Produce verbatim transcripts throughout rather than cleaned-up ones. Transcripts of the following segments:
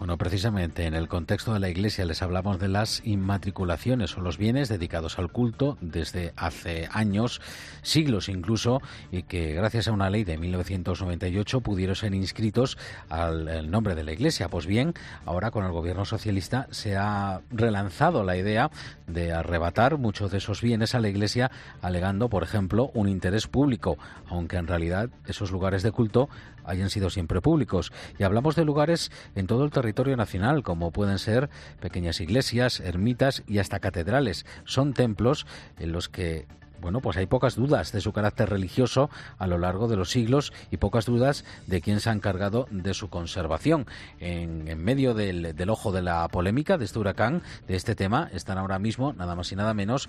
Bueno, precisamente en el contexto de la Iglesia les hablamos de las inmatriculaciones o los bienes dedicados al culto desde hace años, siglos incluso, y que gracias a una ley de mil novecientos noventa y ocho pudieron ser inscritos al el nombre de la Iglesia. Pues bien, ahora con el gobierno socialista se ha relanzado la idea de arrebatar muchos de esos bienes a la Iglesia, alegando, por ejemplo, un interés público, aunque en realidad esos lugares de culto hayan sido siempre públicos. Y hablamos de lugares en todo el territorio nacional, como pueden ser pequeñas iglesias, ermitas y hasta catedrales. Son templos en los que, bueno, pues hay pocas dudas de su carácter religioso a lo largo de los siglos y pocas dudas de quién se ha encargado de su conservación. En, en medio del, del ojo de la polémica, de este huracán, de este tema, están ahora mismo nada más y nada menos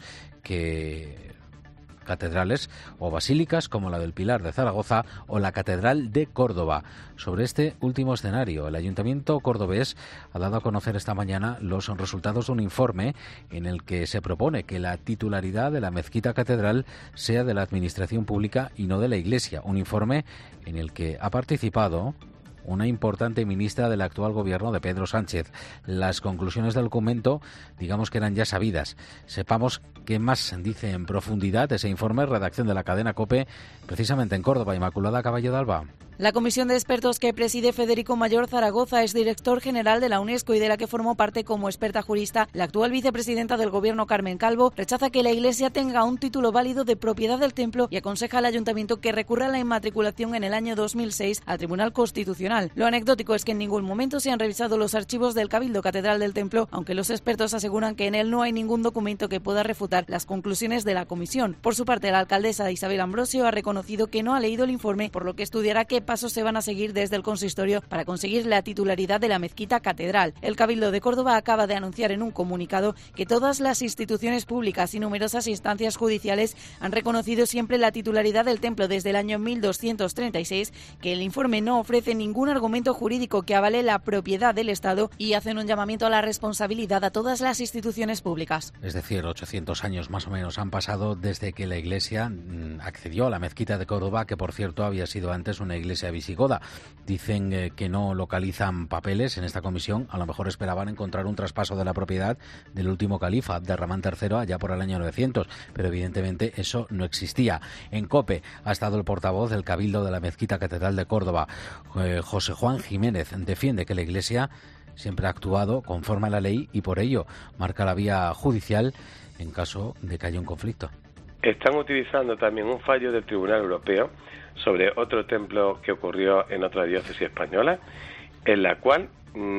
que catedrales o basílicas como la del Pilar de Zaragoza o la Catedral de Córdoba. Sobre este último escenario, el Ayuntamiento cordobés ha dado a conocer esta mañana los resultados de un informe en el que se propone que la titularidad de la mezquita catedral sea de la Administración Pública y no de la Iglesia. Un informe en el que ha participado una importante ministra del actual gobierno de Pedro Sánchez. Las conclusiones del documento, digamos que eran ya sabidas. Sepamos qué más dice en profundidad ese informe, redacción de la cadena COPE, precisamente en Córdoba. Inmaculada Caballo de Alba. La comisión de expertos que preside Federico Mayor Zaragoza es director general de la UNESCO y de la que formó parte como experta jurista la actual vicepresidenta del Gobierno, Carmen Calvo, rechaza que la Iglesia tenga un título válido de propiedad del templo y aconseja al Ayuntamiento que recurra a la inmatriculación en el año dos mil seis al Tribunal Constitucional. Lo anecdótico es que en ningún momento se han revisado los archivos del Cabildo Catedral del Templo, aunque los expertos aseguran que en él no hay ningún documento que pueda refutar las conclusiones de la comisión. Por su parte, la alcaldesa Isabel Ambrosio ha reconocido que no ha leído el informe, por lo que estudiará qué pasos se van a seguir desde el consistorio para conseguir la titularidad de la mezquita catedral. El Cabildo de Córdoba acaba de anunciar en un comunicado que todas las instituciones públicas y numerosas instancias judiciales han reconocido siempre la titularidad del templo desde el año mil doscientos treinta y seis, que el informe no ofrece ningún argumento jurídico que avale la propiedad del Estado y hacen un llamamiento a la responsabilidad a todas las instituciones públicas. Es decir, ochocientos años más o menos han pasado desde que la Iglesia accedió a la mezquita de Córdoba, que por cierto había sido antes una iglesia visigoda. Dicen eh, que no localizan papeles en esta comisión. A lo mejor esperaban encontrar un traspaso de la propiedad del último califa, Abderramán tercero, allá por el año novecientos, pero evidentemente eso no existía. En COPE ha estado el portavoz del Cabildo de la Mezquita Catedral de Córdoba, eh, José Juan Jiménez. Defiende que la Iglesia siempre ha actuado conforme a la ley y por ello marca la vía judicial en caso de que haya un conflicto. Están utilizando también un fallo del Tribunal Europeo sobre otro templo que ocurrió en otra diócesis española, en la cual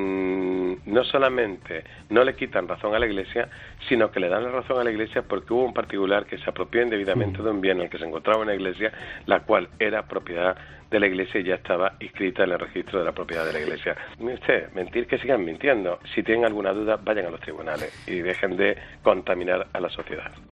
mmm, no solamente no le quitan razón a la Iglesia, sino que le dan la razón a la Iglesia porque hubo un particular que se apropió indebidamente de un bien en el que se encontraba una iglesia, la cual era propiedad de la Iglesia y ya estaba inscrita en el registro de la propiedad de la Iglesia. Usted, mentir que sigan mintiendo. Si tienen alguna duda, vayan a los tribunales y dejen de contaminar a la sociedad.